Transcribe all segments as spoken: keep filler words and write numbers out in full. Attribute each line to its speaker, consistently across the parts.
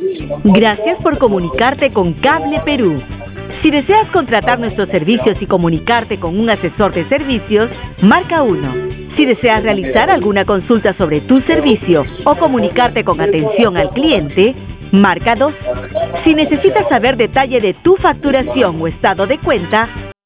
Speaker 1: Gracias por comunicarte con Cable Perú. Si deseas contratar nuestros servicios y comunicarte con un asesor de servicios, marca uno. Si deseas realizar alguna consulta sobre tu servicio o comunicarte con atención al cliente, marca dos. Si necesitas saber detalle de tu facturación o estado de cuenta,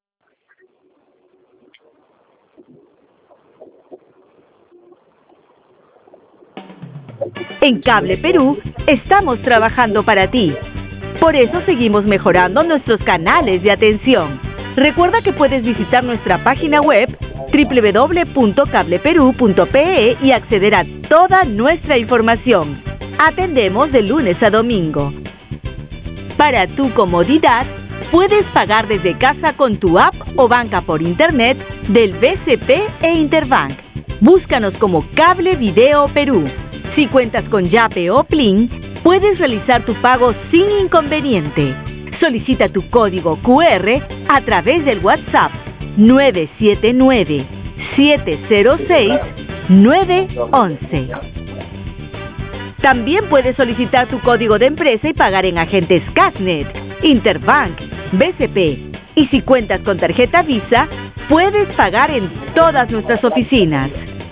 Speaker 1: en Cable Perú estamos trabajando para ti. Por eso seguimos mejorando nuestros canales de atención. Recuerda que puedes visitar nuestra página web doble u doble u doble u punto cable perú punto pe e y acceder a toda nuestra información. Atendemos de lunes a domingo. Para tu comodidad, puedes pagar desde casa con tu app o banca por internet del B C P e Interbank. Búscanos como Cable Video Perú. Si cuentas con Yape o Plin, puedes realizar tu pago sin inconveniente. Solicita tu código cu erre a través del WhatsApp nueve siete nueve, siete cero seis, nueve once. También puedes solicitar tu código de empresa y pagar en agentes Casnet, Interbank, B C P. Y si cuentas con tarjeta Visa, puedes pagar en todas nuestras oficinas.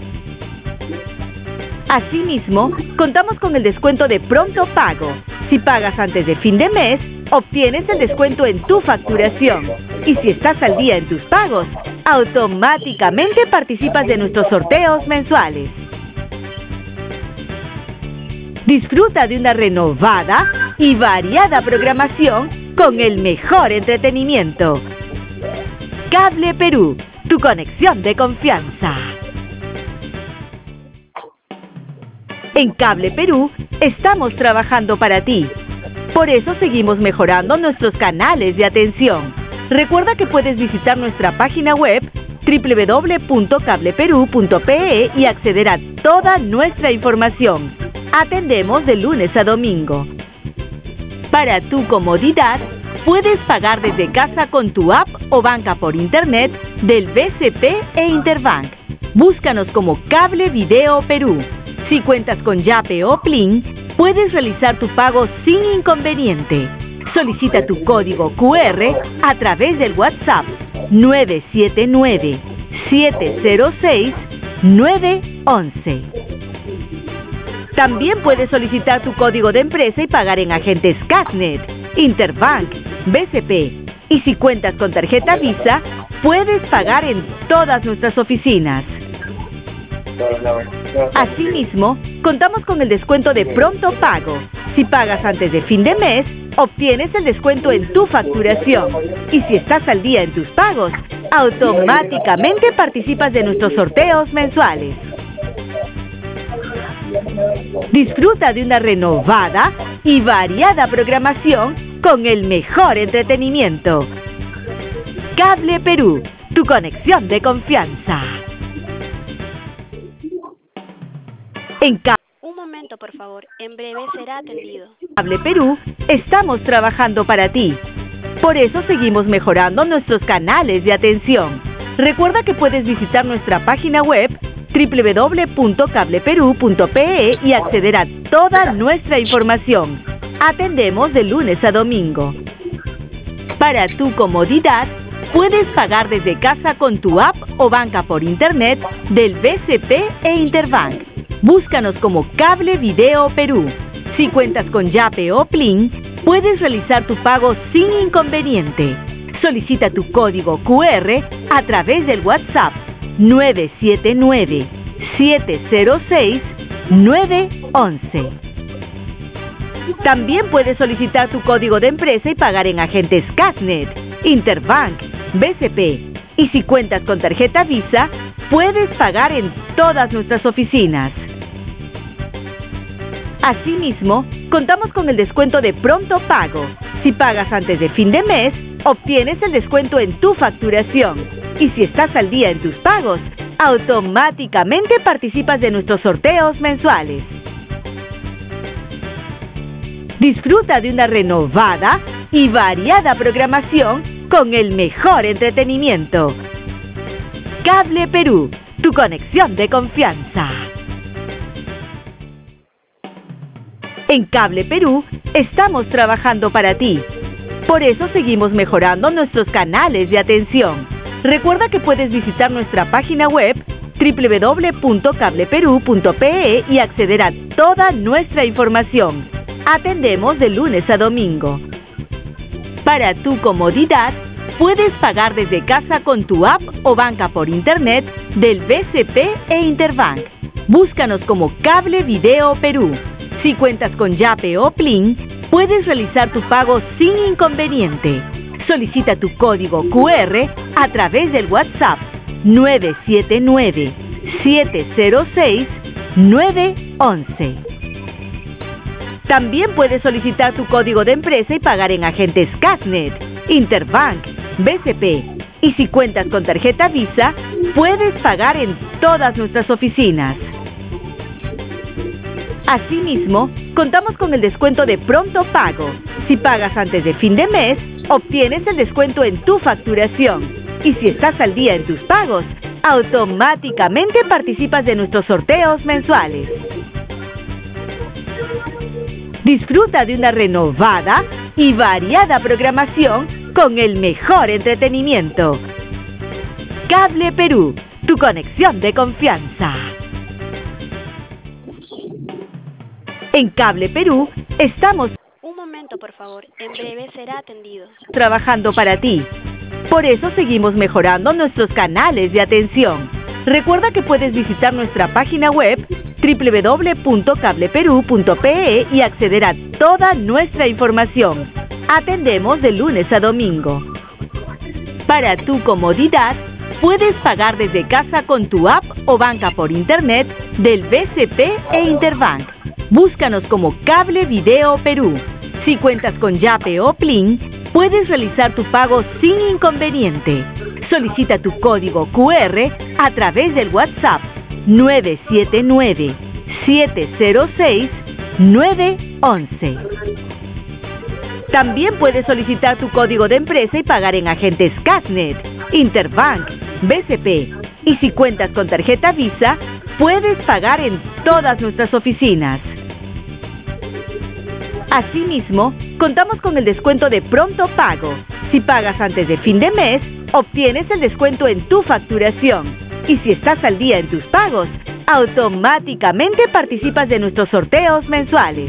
Speaker 1: Asimismo, contamos con el descuento de pronto pago. Si pagas antes de fin de mes, obtienes el descuento en tu facturación. Y si estás al día en tus pagos, automáticamente participas de nuestros sorteos mensuales. Disfruta de una renovada y variada programación con el mejor entretenimiento. Cable Perú, tu conexión de confianza. En Cable Perú estamos trabajando para ti. Por eso seguimos mejorando nuestros canales de atención. Recuerda que puedes visitar nuestra página web doble u doble u doble u punto cable perú punto pe e y acceder a toda nuestra información. Atendemos de lunes a domingo. Para tu comodidad, puedes pagar desde casa con tu app o banca por internet del B C P e Interbank. Búscanos como Cable Video Perú. Si cuentas con Yape o Plin, puedes realizar tu pago sin inconveniente. Solicita tu código cu erre a través del WhatsApp nueve siete nueve, siete cero seis, nueve once. También puedes solicitar tu código de empresa y pagar en agentes Casnet, Interbank, B C P. Y si cuentas con tarjeta Visa, puedes pagar en todas nuestras oficinas. Asimismo, contamos con el descuento de pronto pago. Si pagas antes de fin de mes, obtienes el descuento en tu facturación. Y si estás al día en tus pagos, automáticamente participas de nuestros sorteos mensuales. Disfruta de una renovada y variada programación con el mejor entretenimiento. Cable Perú, tu conexión de confianza. En Cable
Speaker 2: Un momento, por favor. En breve será atendido.
Speaker 1: Cable Perú estamos trabajando para ti. Por eso seguimos mejorando nuestros canales de atención. Recuerda que puedes visitar nuestra página web doble u doble u doble u punto cable perú punto pe e y acceder a toda nuestra información. Atendemos de lunes a domingo. Para tu comodidad, puedes pagar desde casa con tu app o banca por internet del B C P e Interbank. Búscanos como Cable Video Perú. Si cuentas con Yape o Plin, puedes realizar tu pago sin inconveniente. Solicita tu código cu erre a través del WhatsApp nueve siete nueve, siete cero seis, nueve once. También puedes solicitar tu código de empresa y pagar en agentes Casnet, Interbank, B C P. Y si cuentas con tarjeta Visa, puedes pagar en todas nuestras oficinas. Asimismo, contamos con el descuento de pronto pago. Si pagas antes de fin de mes, obtienes el descuento en tu facturación. Y si estás al día en tus pagos, automáticamente participas de nuestros sorteos mensuales. Disfruta de una renovada y variada programación con el mejor entretenimiento. Cable Perú, tu conexión de confianza. En Cable Perú estamos trabajando para ti. Por eso seguimos mejorando nuestros canales de atención. Recuerda que puedes visitar nuestra página web doble u doble u doble u punto cable perú punto pe e y acceder a toda nuestra información. Atendemos de lunes a domingo. Para tu comodidad, puedes pagar desde casa con tu app o banca por internet del B C P e Interbank. Búscanos como Cable Video Perú. Si cuentas con Yape o Plin, puedes realizar tu pago sin inconveniente. Solicita tu código cu erre a través del WhatsApp nueve siete nueve, siete cero seis, nueve once. También puedes solicitar tu código de empresa y pagar en agentes Casnet, Interbank, B C P. Y si cuentas con tarjeta Visa, puedes pagar en todas nuestras oficinas. Asimismo, contamos con el descuento de pronto pago. Si pagas antes de fin de mes, obtienes el descuento en tu facturación. Y si estás al día en tus pagos, automáticamente participas de nuestros sorteos mensuales. Disfruta de una renovada y variada programación con el mejor entretenimiento. Cable Perú, tu conexión de confianza. En Cable Perú estamos
Speaker 2: Un momento, por favor. En breve será atendido.
Speaker 1: trabajando para ti. Por eso seguimos mejorando nuestros canales de atención. Recuerda que puedes visitar nuestra página web doble u doble u doble u punto cable perú punto pe e y acceder a toda nuestra información. Atendemos de lunes a domingo. Para tu comodidad, puedes pagar desde casa con tu app o banca por internet del B C P e Interbank. Búscanos como Cable Video Perú. Si cuentas con Yape o Plin, puedes realizar tu pago sin inconveniente. Solicita tu código cu erre a través del WhatsApp nueve siete nueve, siete cero seis, nueve once. También puedes solicitar tu código de empresa y pagar en agentes Casnet, Interbank, B C P. Y si cuentas con tarjeta Visa, puedes pagar en todas nuestras oficinas. Asimismo, contamos con el descuento de pronto pago. Si pagas antes de fin de mes, obtienes el descuento en tu facturación. Y si estás al día en tus pagos, automáticamente participas de nuestros sorteos mensuales.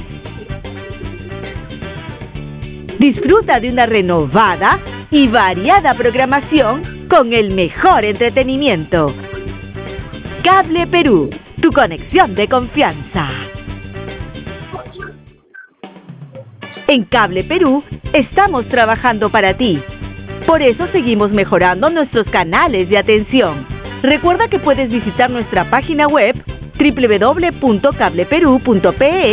Speaker 1: Disfruta de una renovada y variada programación con el mejor entretenimiento. Cable Perú, tu conexión de confianza. En Cable Perú estamos trabajando para ti. Por eso seguimos mejorando nuestros canales de atención. Recuerda que puedes visitar nuestra página web doble u doble u doble u punto cable perú punto pe e